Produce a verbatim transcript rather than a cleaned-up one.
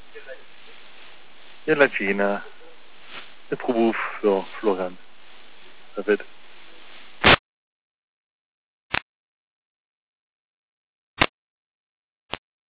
Il y a de la Chine. C'est trop bouffe, Flor- Florian. Ça fait.